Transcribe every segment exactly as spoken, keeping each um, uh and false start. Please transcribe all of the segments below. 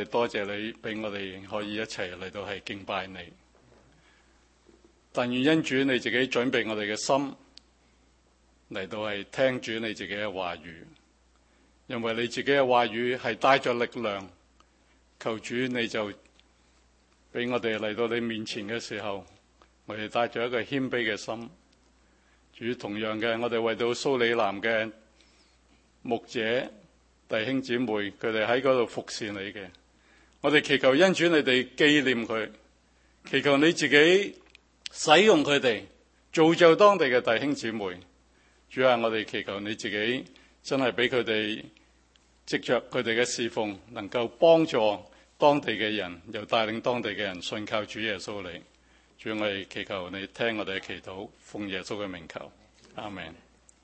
多謝你俾我哋可以一齊嚟到係敬拜你。但願因主你自己準備我哋嘅心嚟到係聽主你自己嘅話語，因為你自己嘅話語係帶着力量。求主你就俾我哋嚟到你面前嘅時候，我哋帶着一個謙卑嘅心。主同樣嘅，我哋為到蘇里南嘅牧者弟兄姊妹，佢哋喺嗰度服侍你嘅，我哋祈求恩主你哋紀念佢，祈求你自己使用佢哋，造就當地嘅弟兄姊妹。主啊，我哋祈求你自己真係俾佢哋藉着佢哋嘅侍奉，能夠幫助當地嘅人，又帶領當地嘅人信靠主耶穌你。主，我哋祈求你聽我哋嘅祈禱，奉耶穌嘅名求，阿們。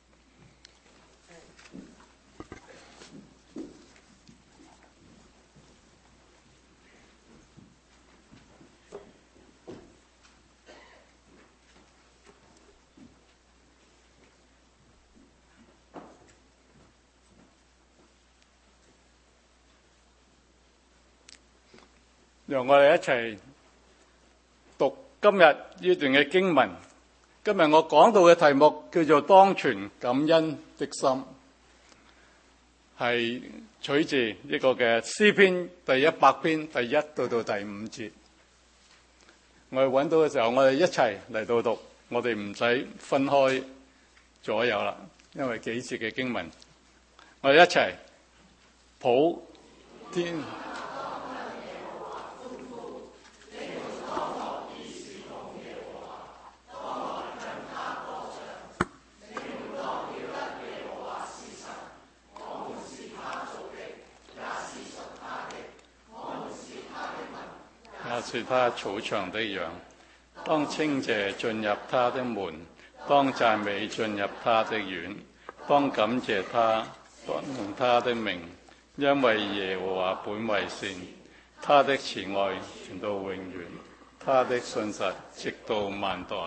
讓我哋一齊讀今日呢段嘅經文。今日我講到嘅題目叫做當存感恩的心，係取自呢個嘅詩篇第一百篇第一到到第五節。我哋揾到嘅時候，我哋一齊嚟到讀，我哋唔使分開左右啦，因為幾節嘅經文，我哋一齊普天。是他草場的羊，當稱謝進入他的門，當讚美進入他的院，當感謝他，當用他的名，因為耶和華本為善，他的慈愛存到永遠，他的信實直到萬代。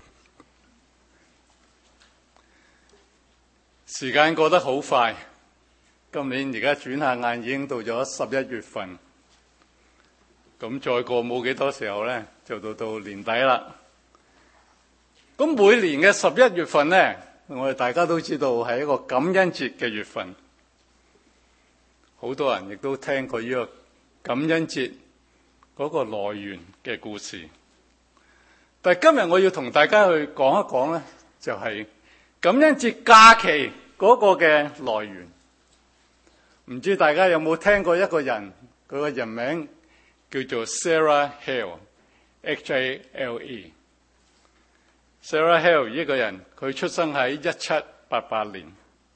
時間過得好快，今年而家轉下眼已經到咗十一月份。咁再過冇幾多時候呢，就到到年底啦。咁每年嘅十一月份呢，我哋大家都知道係一個感恩節嘅月份。好多人亦都聽過呢個感恩節嗰個來源嘅故事。但係今日我要同大家去講一講呢，就係感恩節假期嗰個嘅來源。唔知大家有冇聽過一個人，佢個人名叫做 Sarah Hale，H A L E。Sarah Hale 呢個人，佢出生喺一七八八年。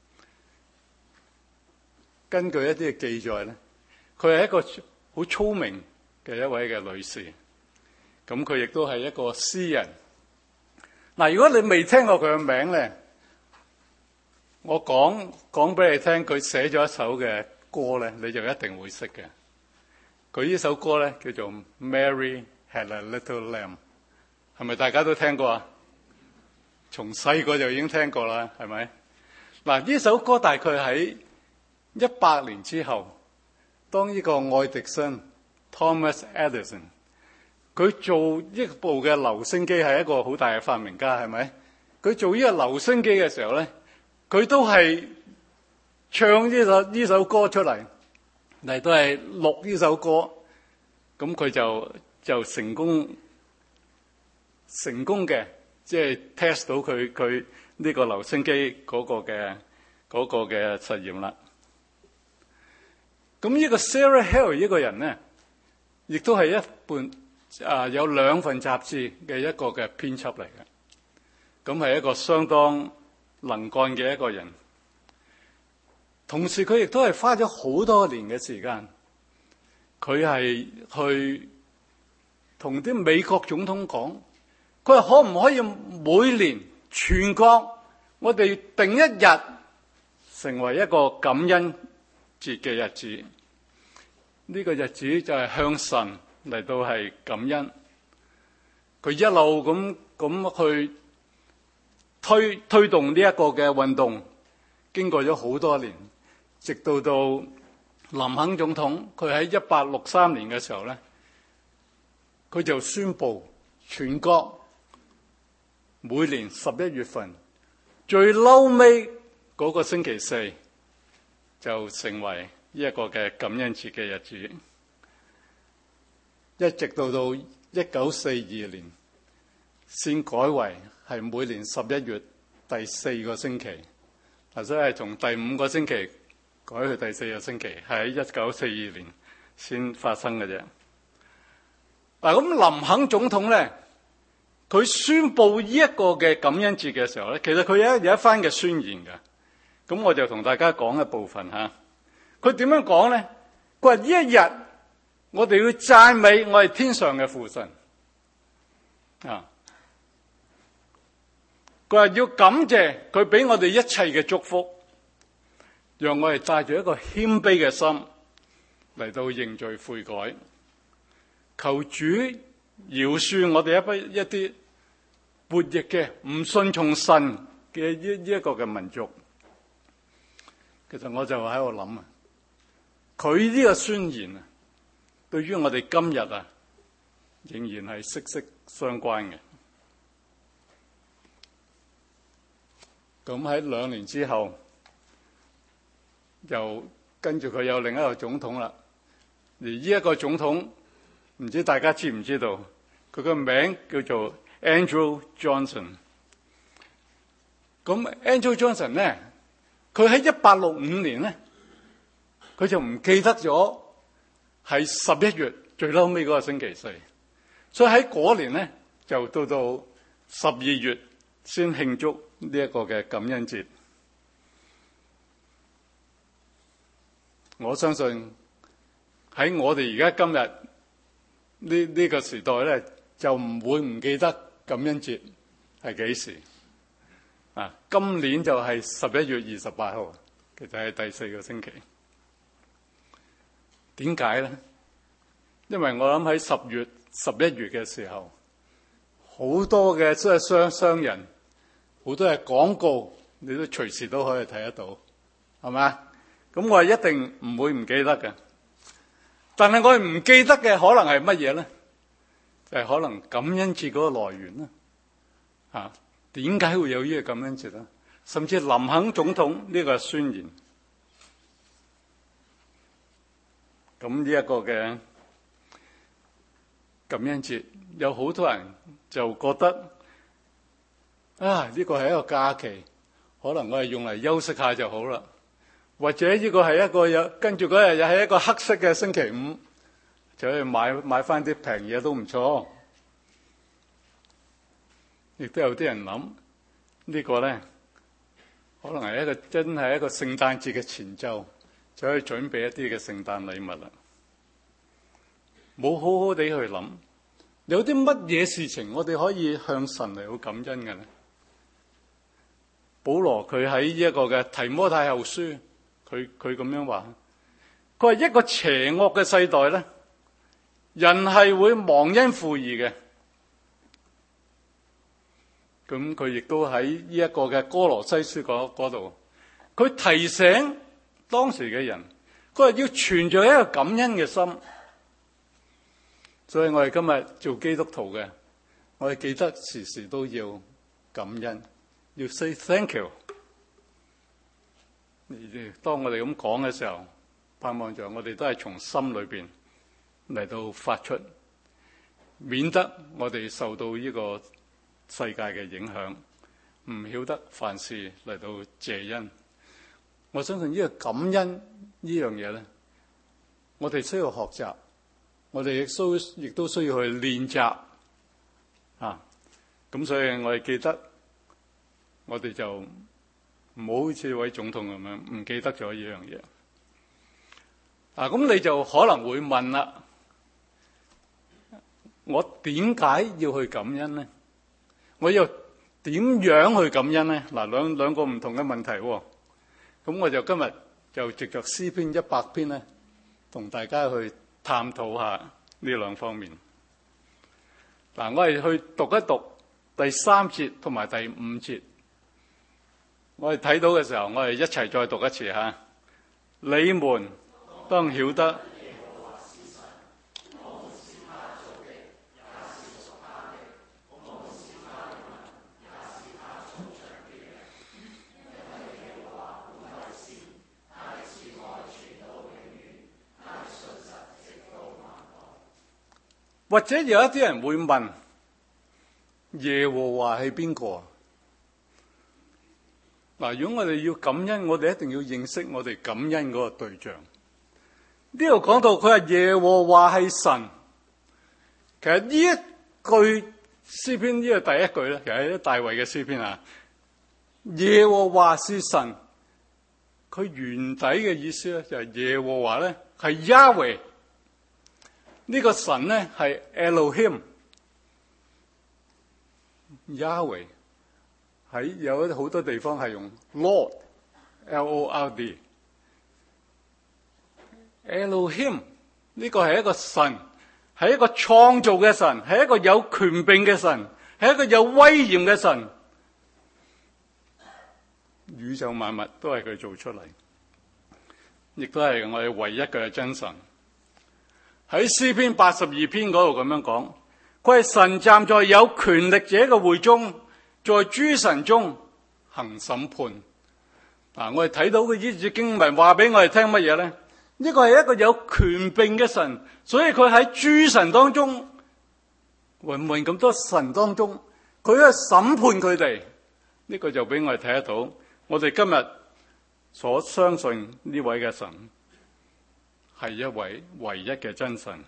根據一啲嘅記載咧，佢係一個好聰明嘅一位嘅女士。咁佢亦都係一個詩人。嗱，如果你未聽過佢嘅名咧，我講講俾你聽，佢寫咗一首嘅歌咧，你就一定會識嘅。佢呢首歌咧叫做 Mary Had a Little Lamb， 係咪大家都聽過啊？從細個就已經聽過啦，係咪？嗱，呢首歌大概喺一百年之後，當呢個愛迪生 Thomas Edison 佢做一部嘅留聲機，係一個好大嘅發明家，係咪？佢做呢個留聲機嘅時候咧，佢都係唱呢首呢首歌出嚟。嚟都係錄呢首歌，咁佢就就成功成功嘅，即係 test 到佢佢呢個留聲機嗰個嘅嗰個嘅實驗啦。咁呢個 Sarah Hale 呢個人咧，亦都係一本啊有兩份雜誌嘅一個嘅編輯嚟嘅，咁係一個相當能幹嘅一個人。同時佢亦都係花咗好多年嘅時間，佢係去同啲美國總統講，佢話可唔可以每年全國我哋定一日成為一個感恩節嘅日子，呢個日子就係向神嚟到係感恩。佢一路咁咁去推推動呢一個嘅運動，經過咗好多年。直到到林肯總統佢喺一八六三年嘅時候咧，佢就宣布全國每年十一月份最嬲尾嗰個星期四就成為呢一個嘅感恩節嘅日子，一直到到一九四二年先改為係每年十一月第四個星期，嗱，所以係從第五個星期改去第四個星期，係喺一九四二年先發生嘅啫。嗱，咁林肯總統咧，佢宣布呢一個嘅感恩節嘅時候咧，其實佢有有一番嘅宣言嘅。咁我就同大家講一部分吓。佢點樣講咧？佢話呢一日我哋要讚美我哋天上嘅父神啊！佢話要感謝佢俾我哋一切嘅祝福，讓我哋帶住一個謙卑嘅心嚟到認罪悔改，求主饒恕我哋一批一啲悖逆嘅唔順從神嘅呢呢一個嘅民族。其實我就喺度諗啊，佢呢個宣言啊，對於我哋今日啊，仍然係息息相關嘅。咁喺兩年之後，又跟住佢有另一個總統啦。而呢一個總統，唔知大家知唔知道？佢個名叫做 Andrew Johnson。咁 Andrew Johnson 咧，佢喺一八六五年咧，佢就唔記得咗係十一月最嬲尾嗰個星期四，所以喺嗰年咧就到到十二月先慶祝呢一個嘅感恩節。我相信喺我哋而家今日呢呢個時代咧，就唔會唔記得感恩節係幾時啊？今年就係十一月二十八號，其實係第四個星期。點解咧？因為我諗喺十月、十一月嘅時候，好多嘅即係商商人，好多嘅廣告，你都隨時都可以睇得到，係嘛？咁我係一定唔會唔記得嘅。但係我係唔記得嘅可能係乜嘢咧？就係、是、可能感恩節嗰個來源啦。嚇，點解會有呢個感恩節咧？甚至林肯總統呢個宣言。咁呢一個嘅感恩節，有好多人就覺得啊，呢個係一個假期，可能我係用嚟休息下就好啦。或者呢個係一個有跟住嗰日又係一個黑色嘅星期五，就去買買翻啲平嘢都唔錯。亦都有啲人諗呢個咧，可能係一個真係一個聖誕節嘅前奏，就可以準備一啲嘅聖誕禮物啦。冇好好地去諗，有啲乜嘢事情我哋可以向神嚟到感恩嘅咧？保羅佢喺呢一個嘅提摩太後書，佢佢咁樣話，佢話一個邪惡嘅世代咧，人係會忘恩負義嘅。咁佢亦都喺呢一個嘅哥羅西書嗰度，佢提醒當時嘅人，佢話要存着一個感恩嘅心。所以我哋今日做基督徒嘅，我哋記得時時都要感恩，要 say thank you。當我哋咁講嘅時候，盼望着我哋都係從心裏邊嚟到發出，免得我哋受到呢個世界嘅影響，唔曉得凡事嚟到謝恩。我相信呢個感恩呢樣嘢咧，我哋需要學習，我哋亦需亦都需要去練習啊。咁所以我哋記得，我哋就唔好好似位總統咁樣唔記得咗呢樣嘢。啊，咁你就可能會問啦，我點解要去感恩呢？我又點樣去感恩呢？嗱，兩兩個唔同嘅問題喎。咁我就今日就藉着詩篇一百篇咧，同大家去探討下呢兩方面。嗱，我哋去讀一讀第三節同埋第五節。我哋睇到嘅時候，我哋一齊再讀一次吓。你們當曉得。或者有一啲人會問，耶和華係邊個？嗱，如果我哋要感恩，我哋一定要認識我哋感恩嗰個對象。呢度講到佢話耶和華係神，其實呢一句詩篇呢個第一句咧，其實係大衛嘅詩篇啊。耶和華是神，佢原底嘅意思咧就係耶和華咧係 Yahweh。呢個神咧係 Elohim，Yahweh 喺有好多地方係用 Lord，L O R D。Elohim 呢個係一個神，係一個創造嘅神，係一個有權柄嘅神，係一個有威嚴嘅神。宇宙萬物都係佢做出嚟，亦都係我哋唯一嘅真神。喺詩篇八十二篇嗰度咁樣講，佢係神站在有權力者嘅會中，在諸神中行審判。嗱、啊，我哋睇到嘅呢節經文話俾我哋聽乜嘢咧？呢個係一個有權柄嘅神，所以佢喺諸神當中，芸芸咁多神當中，佢去審判佢哋。呢、這個就俾我哋睇得到，我哋今日所相信呢位嘅神係一位唯一嘅真神，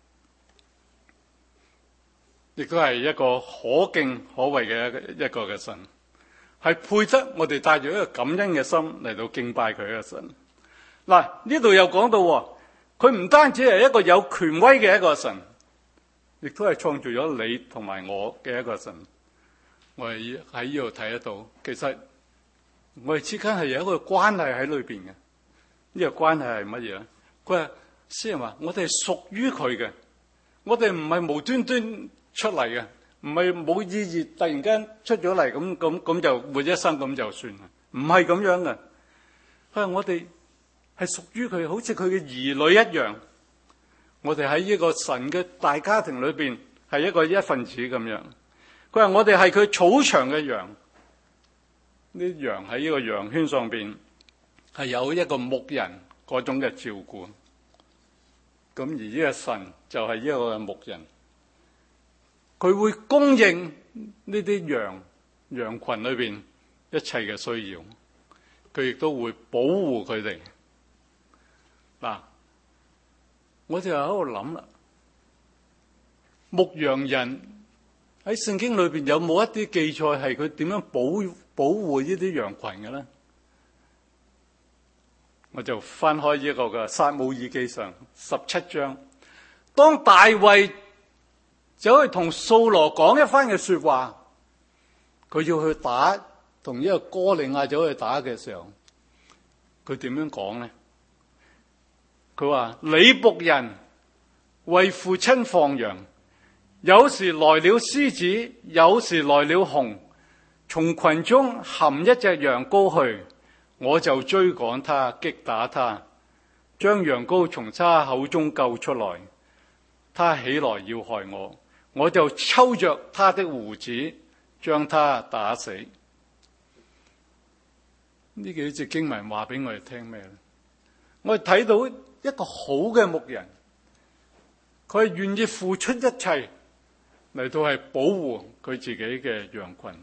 亦都係一個可敬可畏嘅一個嘅神，係配得我哋帶住一個感恩嘅心嚟到敬拜佢嘅神。嗱，呢度又講到，佢唔單止係一個有權威嘅一個神，亦都係創造咗你同埋我嘅一個神。我哋喺呢度睇得到，其實我哋之間係有一個關係喺裏邊嘅。呢個關係係乜嘢咧？佢話詩人話：我哋係屬於佢嘅，我哋唔係無端端出嚟嘅，唔係冇意義突然間出咗嚟咁咁咁就活一生咁就算啦，唔係咁樣嘅。佢話我哋係屬於佢，好似佢嘅兒女一樣。我哋喺呢個神嘅大家庭裏邊係一個一份子咁樣。佢話我哋係佢草場嘅羊，呢羊喺呢個羊圈上邊係有一個牧人嗰種嘅照顧。咁而呢個神就係呢個牧人，佢會供應呢啲羊羊群裏邊一切嘅需要，佢亦都會保護佢哋。嗱，我就喺度諗啦，牧羊人喺聖經裏邊有冇一啲記載係佢點樣保保護呢啲羊群嘅咧？我就翻開呢個嘅撒母耳記上十七章，當大衛走去同掃羅講一番嘅說話，佢要去打同呢個哥利亞走去打嘅時候，佢點樣講呢？佢話：你僕人為父親放羊，有時來了獅子，有時來了熊，從群中含一隻羊羔去，我就追趕他，擊打他，將羊羔從他口中救出來。他起來要害我，我就抽着他的鬍子，將他打死。呢幾節經文話俾我哋聽咩咧？我哋睇到一個好嘅牧人，佢係願意付出一切嚟到係保護佢自己嘅羊群。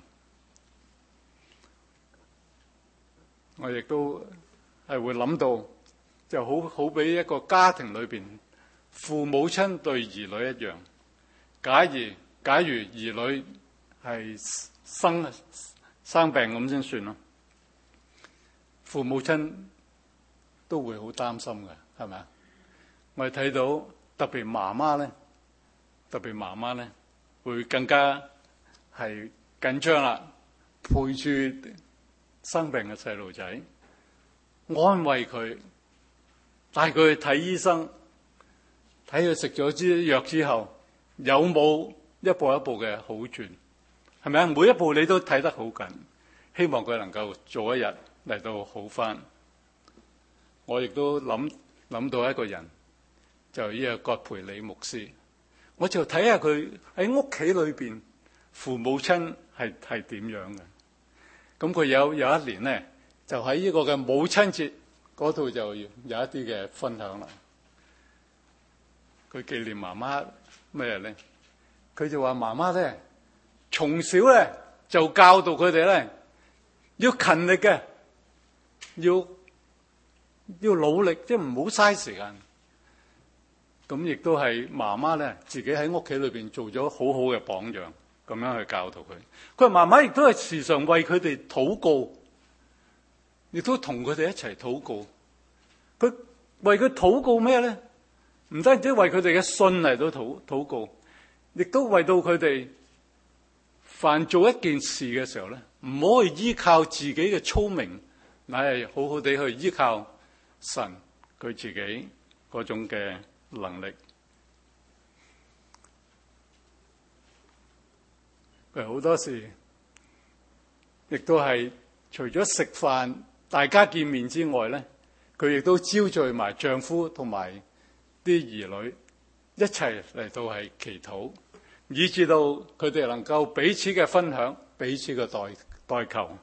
我亦都係會諗到，就好好比一個家庭裏邊，父母親對兒女一樣。假如假如兒女係生生病咁先算咯，父母親都會好擔心嘅，係咪啊？我哋睇到特別媽媽咧，特別媽媽咧會更加係緊張啦，陪住生病嘅細路仔，安慰佢，帶佢去睇醫生，睇佢食咗支藥之後有冇一步一步嘅好轉，係咪啊？每一步你都睇得好緊，希望佢能夠做一日嚟到好返。我亦都諗諗到一個人，就呢個葛培理牧師，我就睇下佢喺屋企裏邊父母親係係點樣嘅。咁佢有有一年咧，就喺呢個嘅母親節嗰度就有一啲嘅分享啦。佢紀念媽媽咩咧？佢就話媽媽咧，從小咧就教導佢哋咧要勤力嘅，要要努力，即係唔好嘥時間。咁亦都係媽媽咧自己喺屋企裏邊做咗好好嘅榜樣，咁樣去教導佢。佢話媽媽亦都係時常為佢哋禱告，亦都同佢哋一齊禱告。佢為佢禱告咩咧？唔單止為佢哋嘅信嚟到禱禱告，亦都為到佢哋凡做一件事嘅時候咧，唔好去依靠自己嘅聰明，乃係好好地去依靠神佢自己嗰種嘅能力。佢好多時亦都係除咗食飯大家見面之外咧，佢亦都招聚埋丈夫同埋啲兒女一齊嚟到係祈禱，以至到佢哋能夠彼此嘅分享，彼此嘅代代求，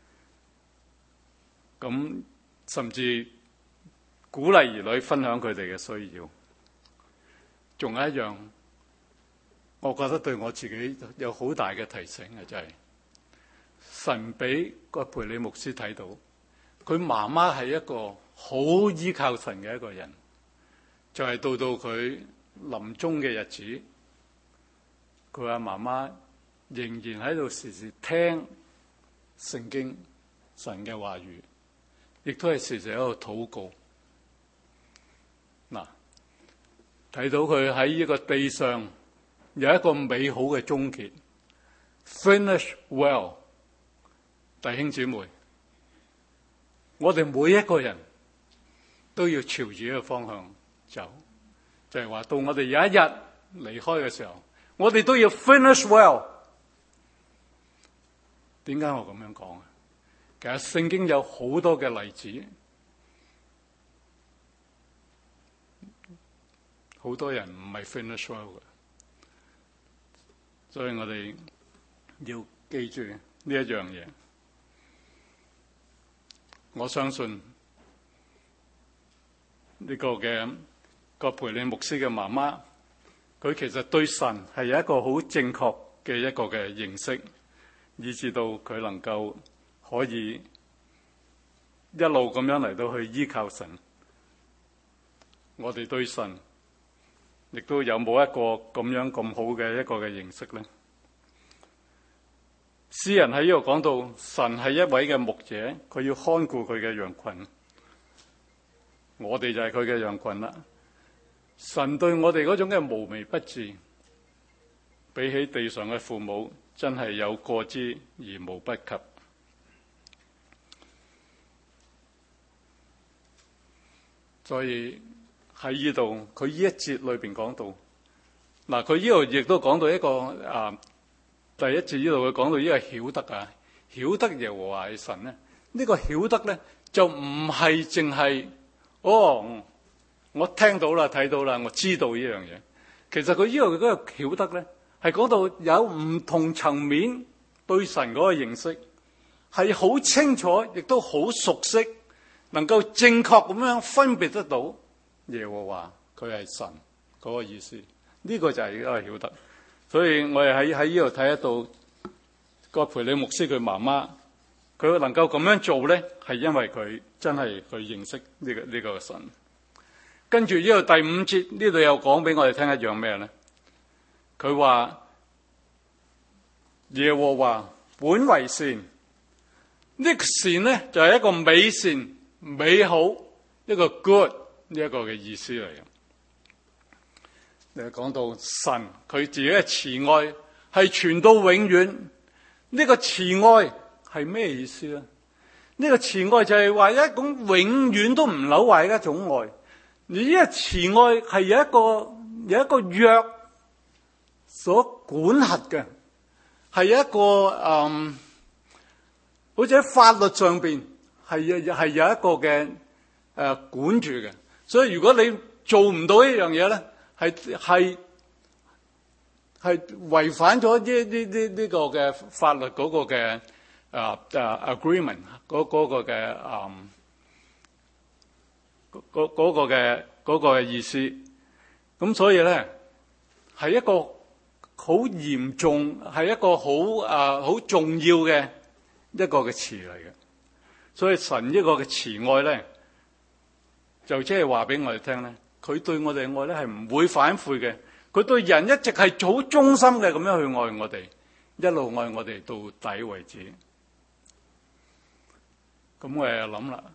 咁甚至鼓勵兒女分享佢哋嘅需要。仲有一樣，我覺得對我自己有好大嘅提醒嘅，就係神俾葛培理牧師睇到，佢媽媽係一個好依靠神嘅一個人。就係到到佢臨終嘅日子，佢阿媽媽仍然喺度時時聽聖經神嘅話語，亦都係時時喺度禱告。嗱，睇到佢喺呢個地上有一個美好嘅終結 ，finish well。弟兄姊妹，我哋每一個人都要朝住呢個方向走，就係話到我哋有一日離開嘅時候，我哋都要 finish well。點解我咁樣講啊？其實聖經有好多嘅例子，好多人唔係 finish well 嘅，所以我哋要記住呢一樣嘢。我相信呢個嘅葛培理牧師嘅媽媽，佢其實對神係有一個好正確嘅一個嘅認識，以至到佢能夠可以一路咁樣嚟到去依靠神。我哋對神亦都有冇一個咁樣咁好嘅一個嘅認識呢？詩人喺呢度講到，神係一位嘅牧者，佢要看顧佢嘅羊群，我哋就係佢嘅羊群啦。神對我哋嗰種嘅無微不至，比起地上嘅父母，真係有過之而無不及。所以喺呢度，佢呢一節裏邊講到，嗱，佢呢度亦都講到一個啊，第一節呢度佢講到呢個曉得啊，曉得耶和華係神咧，呢個曉得咧就唔係淨係哦。我聽到啦，睇到啦，我知道呢樣嘢。其實佢呢度嗰個曉得咧，係講到有唔同層面對神嗰個認識，係好清楚，亦都好熟悉，能夠正確咁樣分別得到耶和華佢係神嗰個意思。呢個就係一個曉得。所以我哋喺喺呢度睇得到葛培理牧師佢媽媽，佢能夠咁樣做咧，係因為佢真係去認識呢個呢個神。跟住呢個第五節呢度又講俾我哋聽一樣咩咧？佢話耶和華本為善，呢個善咧就係一個美善、美好一個 good 呢一個嘅意思嚟嘅。你講到神佢自己嘅慈愛係傳到永遠，呢個慈愛係咩意思咧？呢個慈愛就係話一種永遠都唔朽壞嘅一種愛。而呢個慈愛係有一個有一個約所管轄嘅，係有一個嗯，好似喺法律上邊係有係有一個嘅誒、呃、管住嘅。 所以如果你做唔到一樣嘢咧，係係係違反咗呢呢呢呢個嘅法律嗰個嘅啊啊 agreement 嗰嗰個嘅啊嗰嗰個嘅嗰個嘅意思。咁所以咧係一個好嚴重，係一個好啊好重要嘅一個嘅詞嚟嘅。所以神呢個嘅慈愛咧，就即係話俾我哋聽咧，佢對我哋嘅愛咧係唔會反悔嘅。佢對人一直係好忠心嘅咁樣去愛我哋，一路愛我哋到底為止。咁我又諗啦，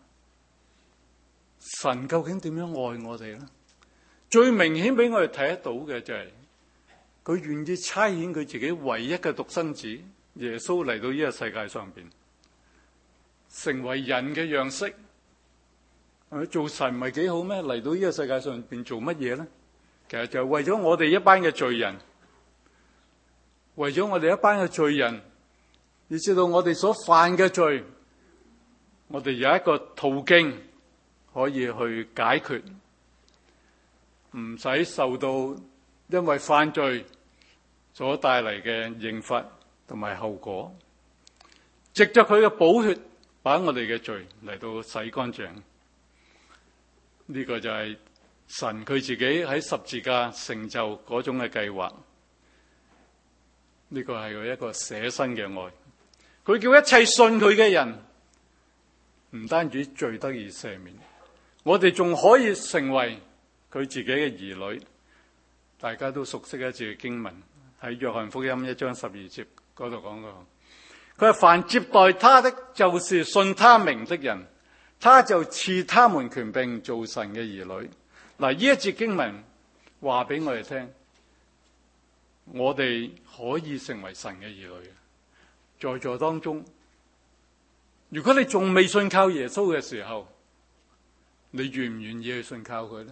神究竟點樣愛我哋咧？最明顯俾我哋睇得到嘅就係佢願意差遣佢自己唯一嘅獨生子耶穌嚟到呢個世界上邊，成為人嘅樣式。做神唔係幾好咩？嚟到呢個世界上邊做乜嘢咧？其實就係為咗我哋一班嘅罪人，為咗我哋一班嘅罪人，你知道我哋所犯嘅罪，我哋有一個途徑可以去解決，唔使受到因為犯罪所帶嚟嘅刑罰同埋後果。藉着佢嘅寶血，把我哋嘅罪嚟到洗乾淨。呢個就係神佢自己喺十字架成就嗰種嘅計劃。呢個係佢一個捨身嘅愛。佢叫一切信佢嘅人，唔單止罪得以赦免，我哋仲可以成為佢自己嘅兒女。大家都熟悉一節經文，喺約翰福音一章十二節嗰度講過。佢話凡接待他的，就是信他名的人，他就賜他們權柄做神嘅兒女。嗱，呢一節經文話俾我哋聽，我哋可以成為神嘅兒女。在座當中，如果你仲未信靠耶穌嘅時候，你願唔願意去信靠佢呢？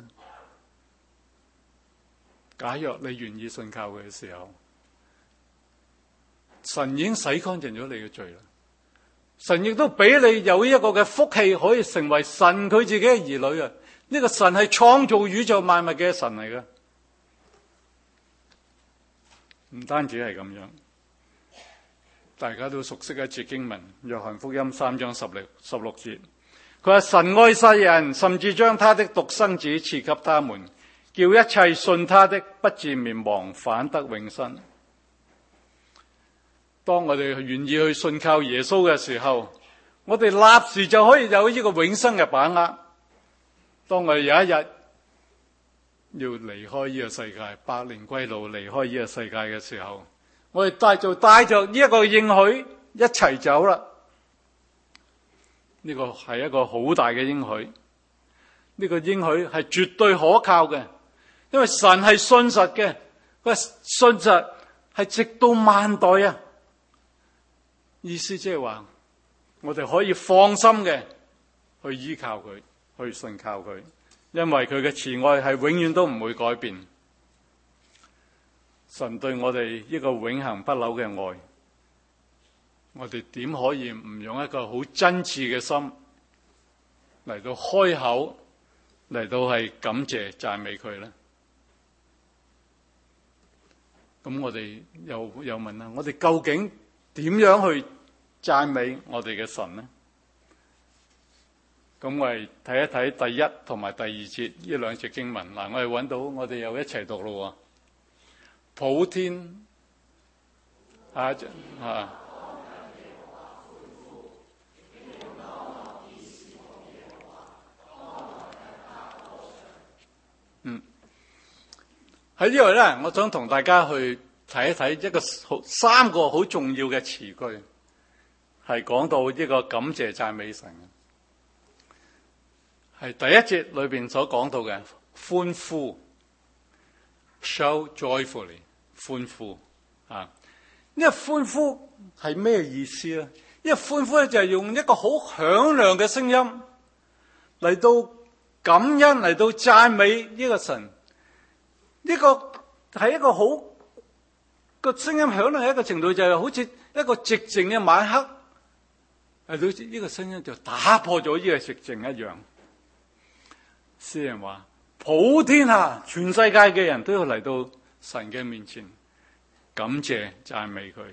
假若你願意信靠佢嘅時候，神已經洗乾淨咗你嘅罪啦。神亦都俾你有一個嘅福氣，可以成為神佢自己嘅兒女啊！呢個神係創造宇宙萬物嘅神嚟嘅，唔單止係咁樣。大家都熟悉一節經文，約翰福音三章十六十六節，佢話神愛世人，甚至將他的獨生子賜給他們，叫一切信他的不至滅亡，反得永生。當我哋願意去信靠耶穌嘅時候，我哋立時就可以有呢個永生嘅把握。當我哋有一日要離開呢個世界，百年歸老離開呢個世界嘅時候，我哋帶就帶着呢一個應許一齊走啦。呢個係一個好大嘅應許，呢個應許係絕對可靠嘅，因為神係信實嘅，佢信實係直到萬代啊！意思即係話，我哋可以放心嘅去依靠佢，去信靠佢，因為佢嘅慈愛係永遠都唔會改變。神對我哋呢個永恆不朽嘅愛，我哋點可以唔用一個好真摯嘅心嚟到開口，嚟到係感謝讚美佢呢？咁我哋又又問啦，我哋究竟點樣去讚美我哋嘅神呢？咁我哋睇一睇第一同埋第二節呢兩節經文。嗱，我哋揾到，我哋又一齊讀咯。普天啊啊！嗯，喺呢度咧，我想同大家去睇一睇一個好三個好重要嘅詞句，係講到呢個感謝讚美神嘅，係第一節裏邊所講到嘅歡呼 ，shout joyfully， 歡呼啊！呢個歡呼係咩意思咧？呢個歡呼咧就係用一個好響亮嘅聲音嚟到感恩，嚟到讚美呢個神。呢個係一個好個聲音響亮嘅一個程度，就係好似一個寂靜嘅晚黑。係，好似呢個聲音就打破咗呢個寂靜一樣。 詩人話普天下全世界嘅人都要嚟到神嘅面前，感謝讚美佢。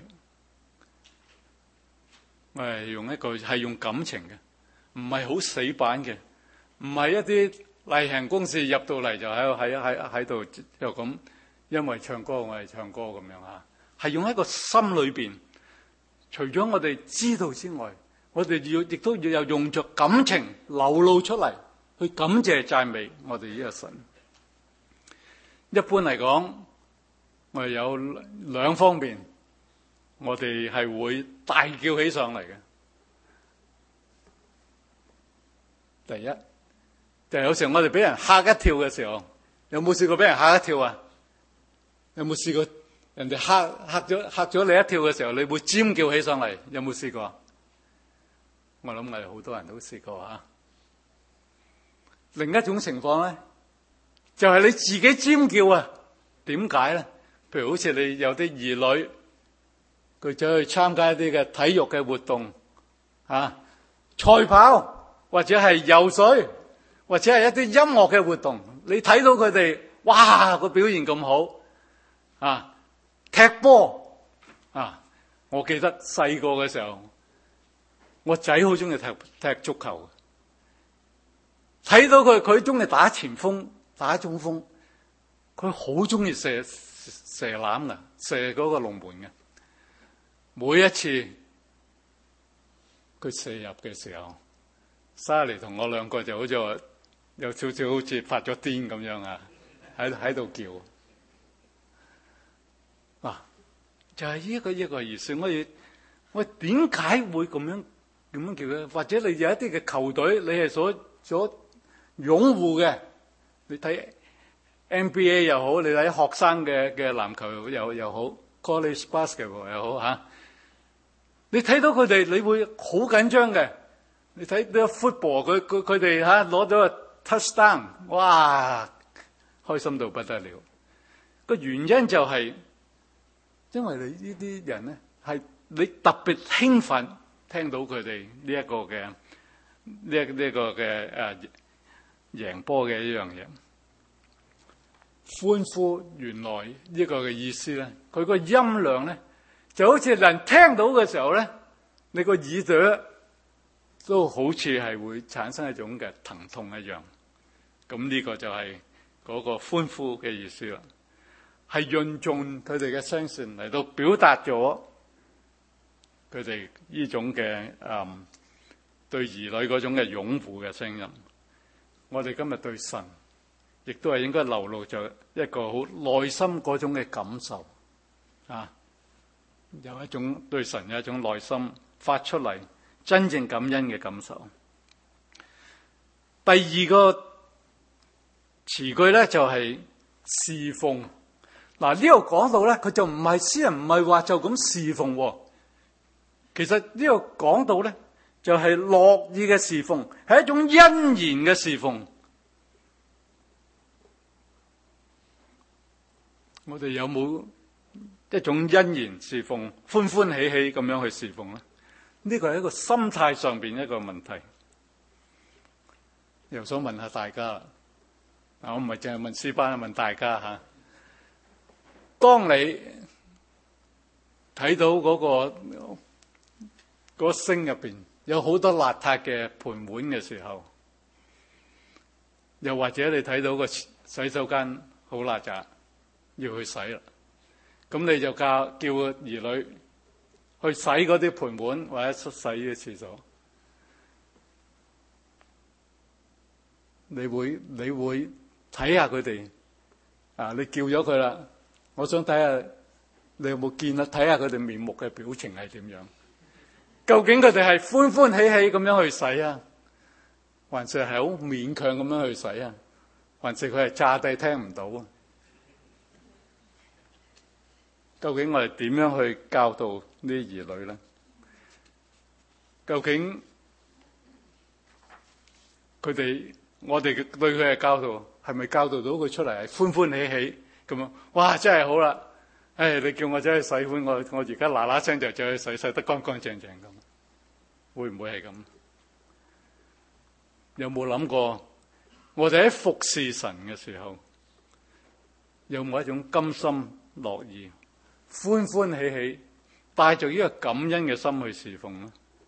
我係用一個係用感情嘅，唔係好死板嘅，唔係一啲例行公事入到嚟就喺度喺喺喺度又咁，因為唱歌我係唱歌咁樣啊，係用一個心裏邊，除咗我哋知道之外，我哋要亦都要有用着感情流露出嚟，去感謝讚美我哋呢個神。一般嚟講，我哋有兩方面，我哋係會大叫起上嚟嘅。第一，就係有時候我哋俾人嚇一跳嘅時候，有冇試過俾人嚇一跳啊？有冇試過人哋嚇嚇咗嚇咗你一跳嘅時候，你會尖叫起上嚟？有冇試過？我諗我哋好多人都試過啊。另一種情況咧，就係你自己尖叫啊！點解咧？譬如好似你有啲兒女，佢走去參加一啲嘅體育嘅活動啊，賽跑或者係游水，或者係一啲音樂嘅活動，你睇到佢哋哇個表現咁好啊，踢波啊！我記得細個嘅時候，我仔好中意踢踢足球，睇到佢佢中意打前鋒、打中鋒，佢好中意射射籃噶，射嗰個龍門嘅。每一次佢射入嘅時候，莎莉同我兩個就好似話有少少好似發咗癲咁樣啊，喺喺度叫。嗱、啊，就係、是、呢個一個意思。我哋我點解會咁樣咁樣叫咧？或者你有一啲嘅球隊，你係所所擁護嘅，你睇 N B A 又好，你睇學生嘅嘅籃球又又好 ，college basketball 又好吓。你睇到佢哋，你會好緊張嘅。你睇啲 football，佢佢佢哋吓攞咗個 touchdown， 哇，開心到不得了。個原因就係、是，因為你呢啲人咧，係你特別興奮，聽到佢哋呢一個嘅呢一呢個嘅誒贏波嘅一樣嘢，歡呼。原來呢個嘅意思咧，佢個音量咧。就好似人聽到嘅時候咧，你個耳朵都好似係會產生一種嘅疼痛一樣。咁呢個就係嗰個歡呼嘅意思啦，係潤盡佢哋嘅聲線嚟到表達咗佢哋呢種嘅誒對兒女嗰種嘅擁護嘅聲音。我哋今日對神，亦都係應該流露咗一個好內心嗰種嘅感受啊！有一種對神有一種內心發出嚟真正感恩嘅感受。第二個詞句咧就係侍奉。嗱，呢度講到咧，佢就唔係詩人唔係話就咁侍奉。其實呢度講到咧就係樂意嘅侍奉，係一種欣然嘅侍奉。我哋有冇一種欣然侍奉，歡歡喜喜咁樣去侍奉咧？呢個係一個心態上邊一個問題。又想問下大家啦，我唔係淨係問詩班，問大家吓。當你睇到嗰個嗰個星入邊有好多邋遢嘅盤碗嘅時候，又或者你睇到個洗手間好邋遢，要去洗啦。咁你就教叫兒女去洗嗰啲盤碗或者洗嘅廁所，你會你會睇下佢哋啊！你叫咗佢啦，我想睇下你有冇見啊？睇下佢哋面目嘅表情係點樣？究竟佢哋係歡歡喜喜咁樣去洗啊，還是係好勉強咁樣去洗啊？還是佢係詐諦聽唔到啊？究竟我哋點樣去教導呢啲兒女咧？究竟佢哋我哋對佢嘅教導係咪教導到佢出嚟係歡歡喜喜咁樣？哇！真係好啦，唉！你叫我走去洗碗，我我而家嗱嗱聲就走去洗，洗得乾乾淨淨咁，會唔會係咁？有冇諗過我哋喺服侍神嘅時候，有冇一種甘心樂意、歡歡喜喜，帶着呢個感恩嘅心去侍奉呢？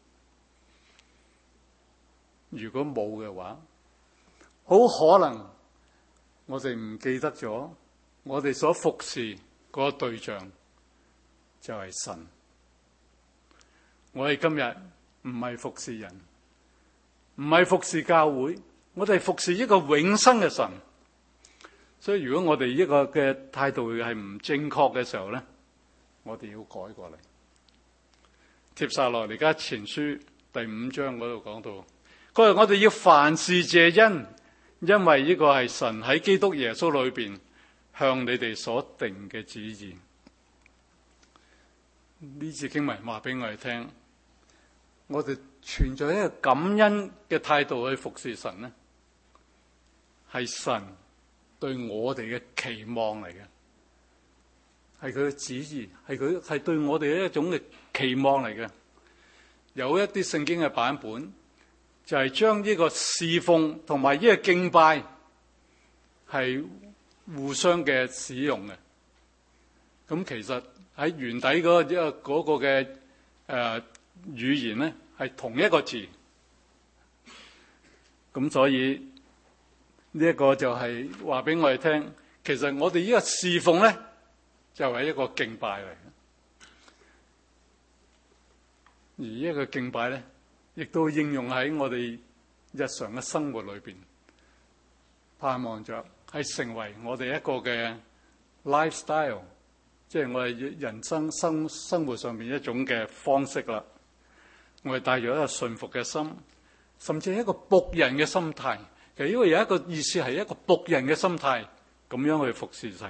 如果冇嘅話，好可能我哋唔記得咗，我哋所服侍嗰個對象就係神。我哋今日唔係服侍人，唔係服侍教會，我哋服侍一個永生嘅神。所以如果我哋呢個嘅態度係唔正確嘅時候咧，我哋要改過嚟。帖撒羅尼迦前書第五章嗰度講到，佢話我哋要凡事謝恩，因為呢個係神喺基督耶穌裏邊向你哋所定嘅旨意。呢節經文話俾我哋聽，我哋存在一個感恩嘅態度去服侍神咧，係神對我哋嘅期望嚟嘅，係佢嘅旨意，係佢係對我哋一種嘅期望嚟嘅。有一啲聖經嘅版本就係將呢個侍奉同埋呢個敬拜係互相嘅使用嘅。咁其實喺原底嗰個一個嗰個嘅誒語言咧係同一個字。咁所以呢一個就係話俾我哋聽，其實我哋呢個侍奉咧就係一個敬拜嚟嘅。而呢一個敬拜咧，亦都應用喺我哋日常嘅生活裏邊，盼望着係成為我哋一個嘅 lifestyle， 即係我哋人生生生活上面一種嘅方式啦。我哋帶住一個順服嘅心，甚至係一個僕人嘅心態。其實呢個有一個意思係一個僕人嘅心態，咁樣去服侍神。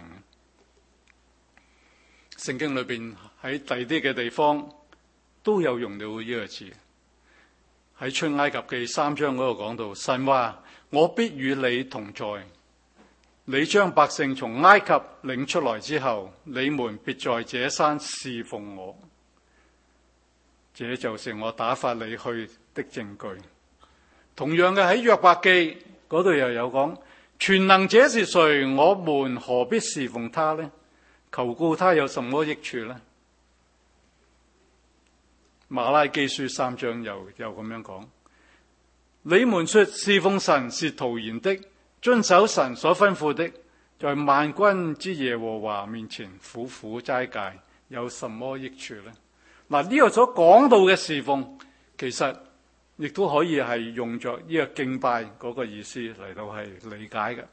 聖經裏邊喺第啲嘅地方都有用到呢個字。喺出埃及記三章嗰度講到，神話我必與你同在，你將百姓從埃及領出來之後，你們別在這山侍奉我，這就是我打發你去的證據。同樣嘅喺約伯記嗰度又有講，全能者是誰？我們何必侍奉他呢？求告他有什麼益處呢？馬拉基書三章又又咁樣講，你們說侍奉神是徒然的，遵守神所吩咐的，在萬軍之耶和華面前苦苦齋戒，有什麼益處呢？嗱，呢個所講到嘅侍奉，其實亦都可以係用作呢個敬拜嗰個意思嚟到係理解嘅。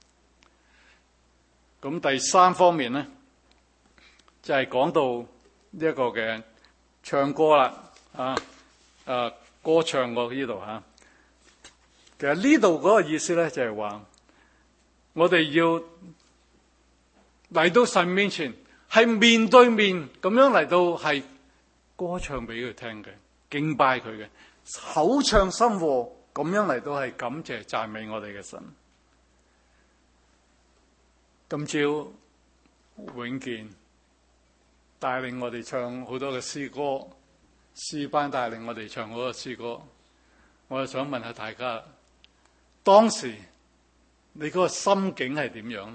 咁第三方面呢，就係講到呢一個嘅唱歌啦，啊，啊歌唱過呢度吓。其實呢度嗰個意思咧，就係話我哋要嚟到神面前，係面對面咁樣嚟到係歌唱俾佢聽嘅，敬拜佢嘅，口唱心和咁樣嚟到係感謝讚美我哋嘅神。今朝永健帶領我哋唱好多嘅詩歌，詩班帶領我哋唱好多詩歌。我就想問下大家，當時你嗰個心境係點樣呢？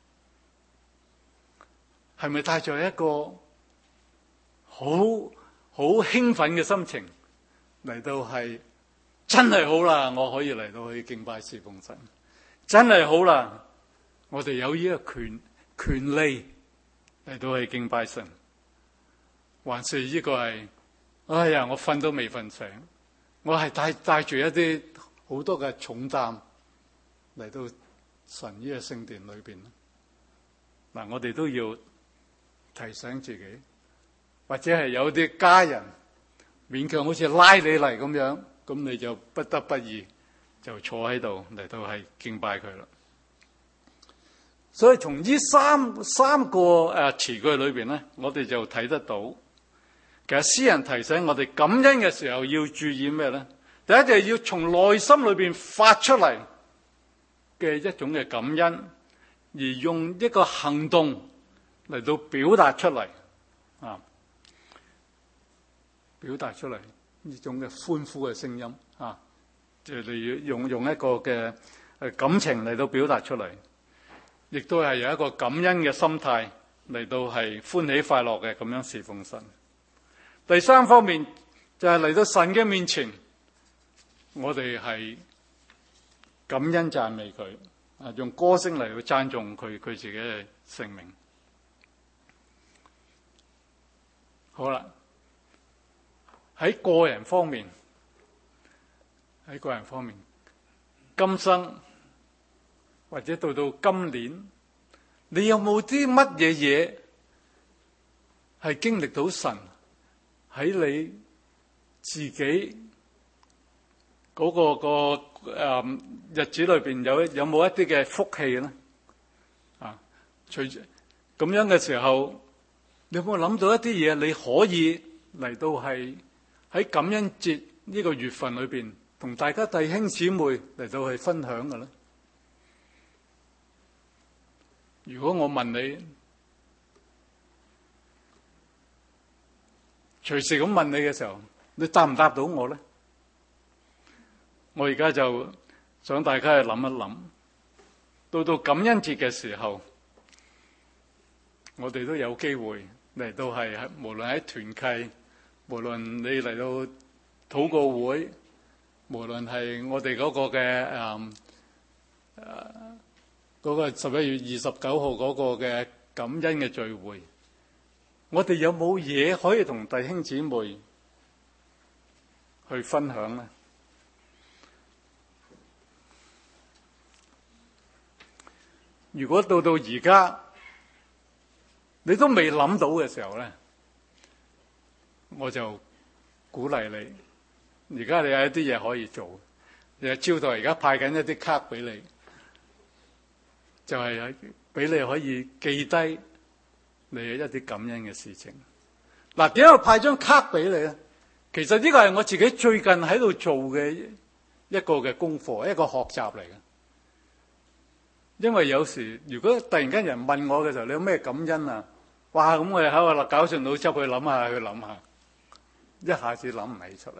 係咪帶着一個好好興奮嘅心情嚟到係真係好啦，我可以嚟到去敬拜侍奉神，真係好啦，我哋有呢個權權利嚟到去敬拜神，還是呢個係哎呀我瞓都未瞓醒，我係帶帶住一啲好多嘅重擔嚟到神呢個聖殿裏邊。嗱，我哋都要提醒自己，或者係有啲家人勉強好似拉你嚟咁樣，咁你就不得不已就坐喺度嚟到係敬拜佢啦。所以從呢三三個誒詞句裏邊咧，我哋就睇得到，其實詩人提醒我哋感恩嘅時候要注意咩咧？第一就係要從內心裏邊發出嚟嘅一種嘅感恩，而用一個行動嚟到表達出嚟啊，表達出嚟呢種嘅歡呼嘅聲音啊，即係你要用用一個嘅感情嚟到表達出嚟，亦都係有一個感恩嘅心態嚟到係歡喜快樂嘅咁樣侍奉神。第三方面就係嚟到神嘅面前，我哋係感恩讚美佢，啊，用歌聲嚟到讚頌佢佢自己嘅聖名。好啦，喺個人方面，喺個人方面，今生或者到到今年，你有冇啲乜嘢嘢係經歷到神喺你自己嗰、嗰個、嗰個誒、嗯、日子裏邊有有冇一啲嘅福氣咧？啊，隨住咁樣嘅時候，你有冇諗到一啲嘢你可以嚟到係喺感恩節呢個月份裏邊同大家弟兄姊妹嚟到去分享嘅咧？如果我問你，隨時咁問你嘅時候，你答唔答到我咧？我而家就想大家去諗一諗，到到感恩節嘅時候，我哋都有機會嚟到係，無論喺團契，無論你嚟到禱告會，無論係我哋嗰個嘅誒誒嗰個十一月二十九號嗰個嘅感恩嘅聚會，我哋有冇嘢可以同弟兄姊妹去分享呢？如果到到而家你都未諗到嘅時候咧，我就鼓勵你，而家你有一啲嘢可以做，你招待而家派緊一啲卡俾你，就係俾你可以記低你一啲感恩嘅事情。嗱，點解我派張卡俾你咧？其實呢個係我自己最近喺度做嘅一個嘅功課，一個學習嚟嘅。因為有時如果突然間有人問我嘅時候，你有咩感恩啊？哇！咁我哋喺度搞順腦汁去諗下，去諗下，一下子諗唔起出嚟。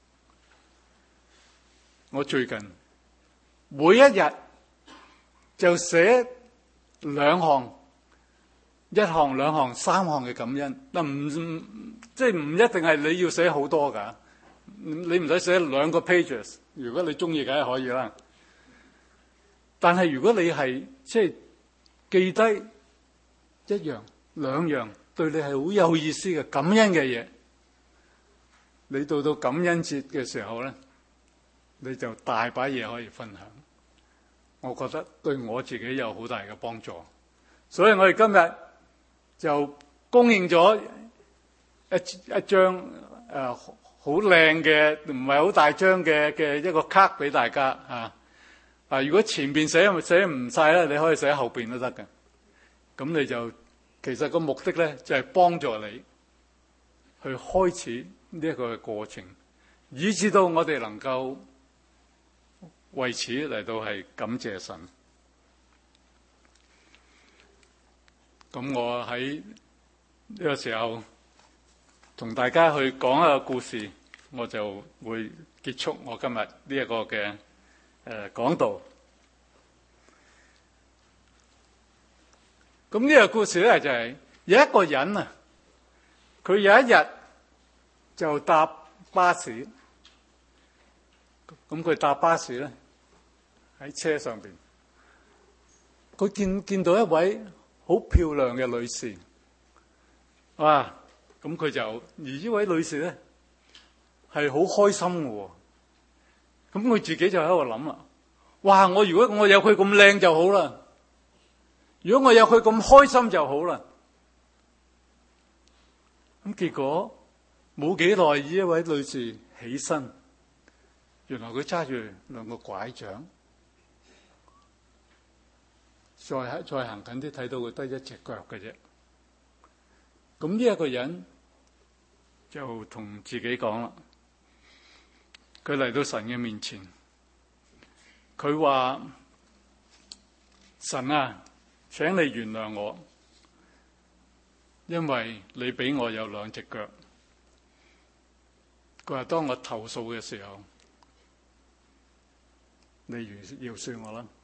我最近每一日就寫兩項、一項、兩項、三項嘅感恩。嗱，唔即係唔一定係你要寫好多㗎，你唔使寫兩個 pages。如果你中意，梗係可以啦。但係如果你係即係記低一樣兩樣對你係好有意思嘅感恩嘅嘢，你到到感恩節嘅時候咧，你就大把嘢可以分享。我覺得對我自己有好大嘅幫助，所以我哋今日就供應咗一一張誒好靚嘅，唔係好大張嘅嘅一個卡俾大家啊。啊！如果前邊寫寫唔晒咧，你可以寫喺後邊都得嘅。咁你就其實個目的咧，就係幫助你去開始呢一個嘅過程，以至到我哋能夠為此嚟到係感謝神。咁我喺呢個時候同大家去講一個故事，我就會結束我今日呢一個嘅誒講道。咁呢個故事咧就係有一個人啊，佢有一日就搭巴士，咁佢搭巴士咧喺車上邊，佢見見到一位好漂亮嘅女士，哇！咁佢就而呢位女士咧係好開心嘅，咁佢自己就喺度諗啦，哇！我如果我有佢咁靚就好啦，如果我有佢咁開心就好啦。咁結果冇幾耐，呢一位女士起身，原來佢揸住兩個拐杖，再喺再行近啲睇到佢得一隻腳嘅啫。咁呢一個人就同自己講啦，佢嚟到神嘅面前，佢話：神啊，請你原諒我，因為你俾我有兩隻腳。佢話當我投訴嘅時候， 你饒恕我啦。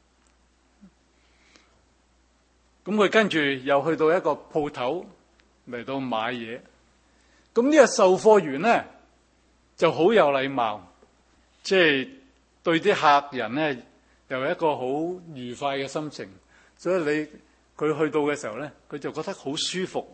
咁佢跟住又去到一個鋪頭嚟到買嘢。咁呢個售貨員咧就好有禮貌，即係對啲客人咧又有一個好愉快嘅心情。所以你佢去到嘅時候咧，佢就覺得好舒服。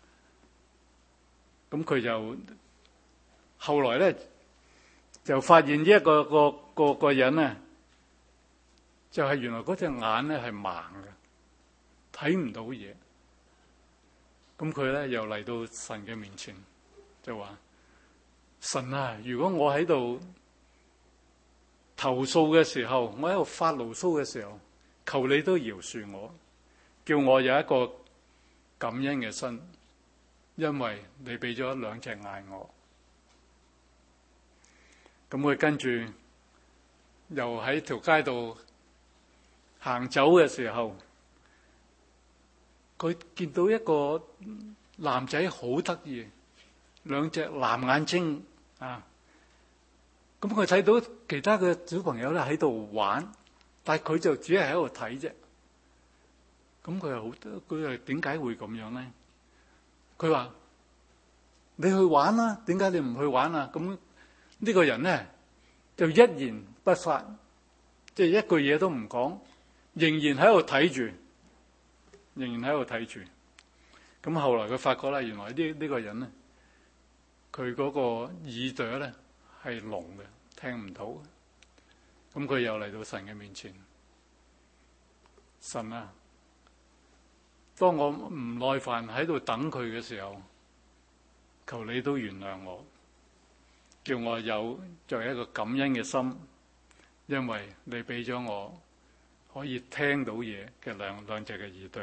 咁佢就後來咧就發現呢一個個個個人咧，就係原來嗰隻眼咧係盲嘅，睇唔到嘢。咁佢咧又嚟到神嘅面前，就話：神啊，如果我喺度投訴嘅時候，我喺度發牢騷嘅時候，求你都饒恕我，叫我有一個感恩嘅心，因為你俾咗兩隻眼我。咁佢跟住又喺條街度行走嘅時候，佢見到一個男仔好得意，兩隻藍眼睛啊！咁佢睇到其他嘅小朋友咧喺度玩，但係佢就只係喺度睇啫。咁佢又好，佢又點解會咁樣咧？佢話：你去玩啦，點解你唔去玩啊？咁呢個人咧就一言不發，即係一句嘢都唔講，仍然喺度睇住，仍然喺度睇住。咁後來佢發覺咧，原來呢呢個人咧，佢嗰個耳朵咧係聾嘅，聽唔到。咁佢又嚟到神嘅面前，神啊，當我唔耐煩喺度等佢嘅時候，求你都原諒我，叫我有作為一個感恩嘅心，因為你俾咗我可以聽到嘢嘅兩兩隻嘅耳朵。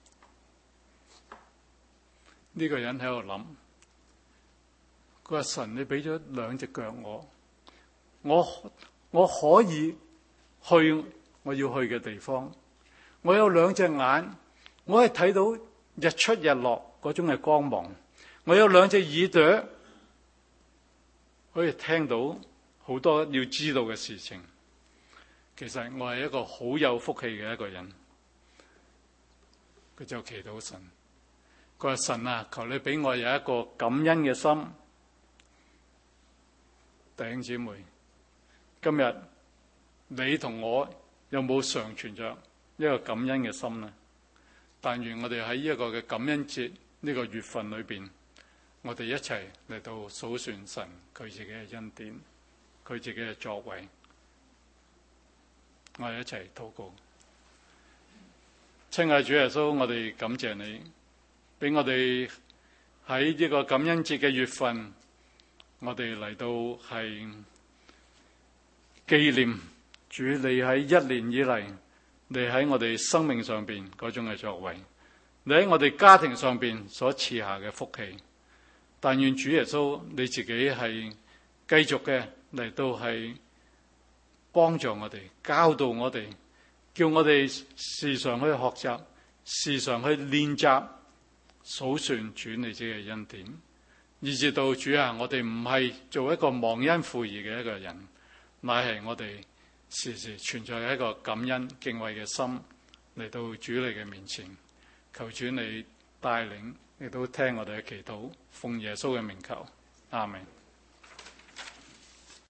呢個人喺度諗，佢話：神，你俾咗兩隻腳我，我我可以去我要去嘅地方，我有兩隻眼，我可以睇到日出日落嗰種嘅光芒，我有兩隻耳朵，可以聽到好多要知道嘅事情。其實我係一個好有福氣嘅一個人。佢就祈禱神，佢話：神啊，求你俾我有一個感恩嘅心。弟兄姊妹，今日你同我有冇常存着一個感恩嘅心呢？但願我哋喺呢一個嘅感恩節呢個月份裏邊，我哋一齊嚟到數算神佢自己嘅恩典，佢自己嘅作為。我哋一齊禱告。親愛主耶穌，我哋感謝你，俾我哋喺呢個感恩節嘅月份，我哋嚟到係紀念主你喺一年以嚟，你喺我哋生命上邊嗰種嘅作為，你喺我哋家庭上邊所賜下嘅福氣。但願主耶穌你自己係繼續嘅嚟到係幫助我哋，教導我哋，叫我哋時常去學習，時常去練習數算主你自己嘅恩典，以至到主啊，我哋唔係做一個忘恩負義嘅一個人，乃係我哋時時存在一個感恩敬畏嘅心嚟到主你嘅面前，求主你帶領，亦都聽我哋嘅祈禱，奉耶穌嘅名求，阿們。